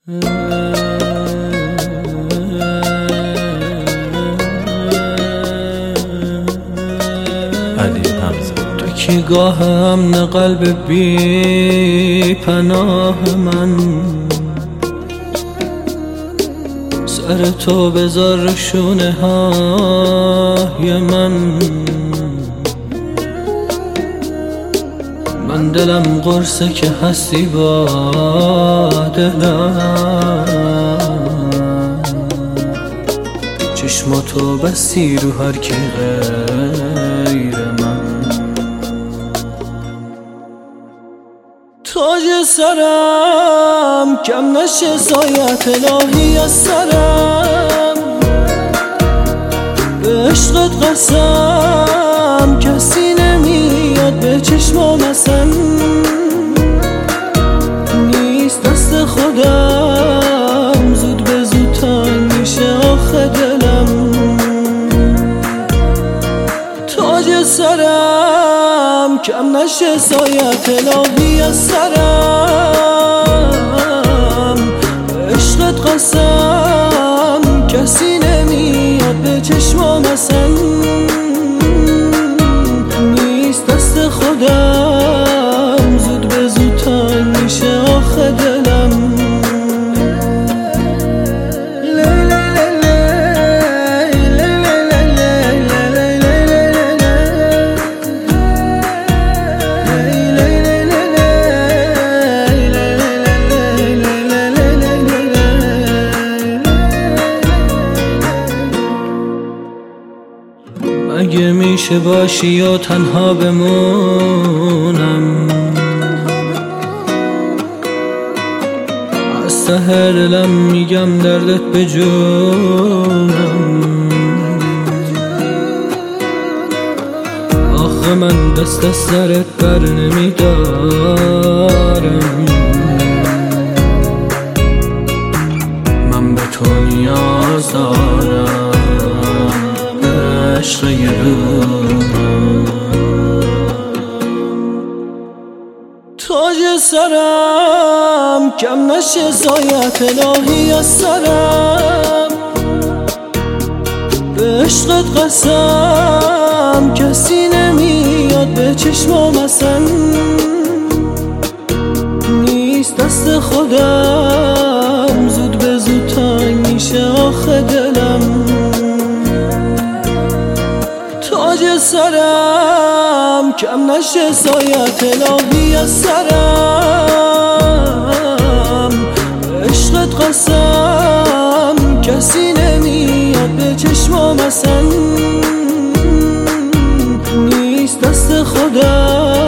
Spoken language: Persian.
علی حمزه. تو کی گاه امن قلب بی پناه من، سر تو بذار شونه های من دلم قرصه که هستی با دلم، چشماتو بستی رو هر کی غیر من. تاج سرم کم نشه سایت الهی از سرم، به عشقت قسم کسی نمیاد به چشمام اصلا، نیست دست خودم زود به زود تنگ میشه آخه دلم. تاج سرم کم نشه سایت الهی از سرم، به عشقت قسم کسی نمیاد به چشمام اصلا، نیست دست خودم زود به زود تنگ میشه آخه دلم. اگه میشه باشی یا تنها بمونم، از ته دلم میگم دردت به جونم. آخه من دست از سرت بر نمیدارم، من به تو نیاز دارم عشق یه روم. تاج سرم کم نشه سایت الهی از سرم، به عشقت قسم کسی نمیاد به چشمام اصلا، نیست دست خودم زود به زود تنگ میشه آخه دلم. تاج سرم کم نشه سایت الهی از سرم، به عشقت قسم کسی نمیاد به چشمام اصلا، نیست دست خودم